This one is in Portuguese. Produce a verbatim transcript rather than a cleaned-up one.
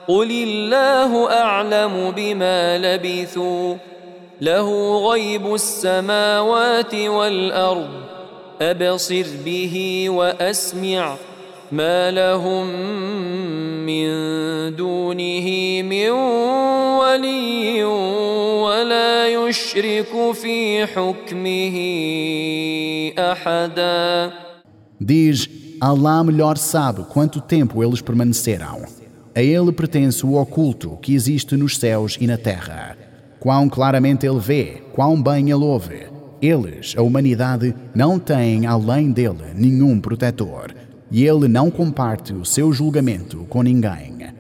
قل الله أعلم بما لبثوا له غيب السماوات والأرض أبصر به وأسمع ما لهم من دونه من ولي ولا يشرك في حكمه أحدا. Diz, Allah melhor sabe quanto tempo eles permaneceram. A ele pertence o oculto que existe nos céus e na terra. Quão claramente ele vê, quão bem ele ouve. Eles, a humanidade, não têm além dele nenhum protetor. E ele não comparte o seu julgamento com ninguém.